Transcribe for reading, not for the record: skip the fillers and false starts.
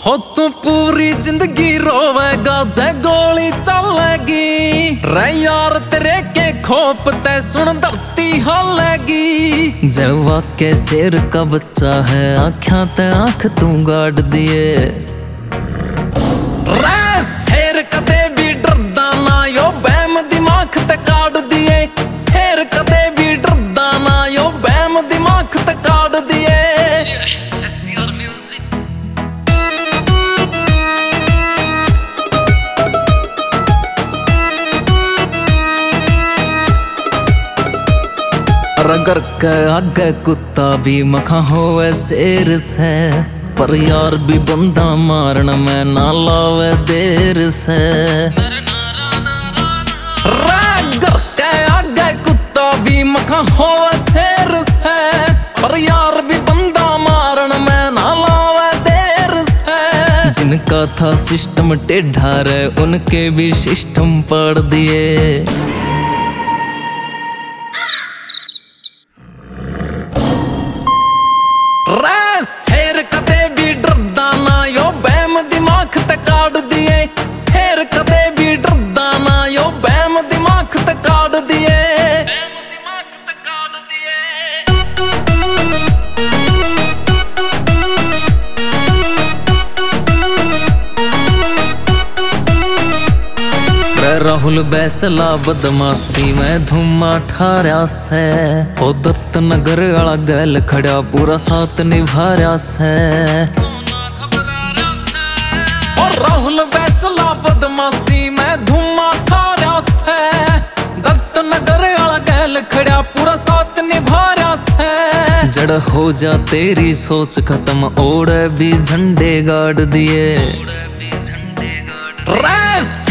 हो तू पूरी जिंदगी रोवेगा जे गोली चलेगी रे यार तेरे के खोप ते सुन धरती हलेगी। जवा के शेर का बच्चा है आँखों ते आँख तू गाड़ दिए रे शेर कदे भी डरदा ना यो बैम दिमाग ते काट दिए। शेर कदे भी डरदा ना यो बैम दिमाग ते काट दिए। अगर के आगे कुत्ता भी मखा होवे शेर से पर यार भी बंदा मारन में ना लावे देर से। अगर के आगे कुत्ता भी मखा होवे शेर से पर यार भी बंदा मारन में ना लावे देर से। जिनका था सिस्टम टेढ़ा रे उनके भी सिस्टम पाड़ दिए। रे शेर कदे भी डरदा ना यो बैम दिमाग ते काट दिए। शेर कदे भी डरदा ना यो बैम दिमाग ते काट दिए। बैम दिमाग ते काट दिए। राहुल बैसला बदमाशी में धुमा ठारा से ओ दत्त नगर वाला गैल खड़ा पूरा साथ निभारा से। और राहुल बैसला बदमाशी में धुमा ठारा से दत्त नगर वाला गैल खड़ा पूरा साथ निभारा से। जड़ हो जा तेरी सोच खत्म ओढ़े भी झंडे गाड़ दिए।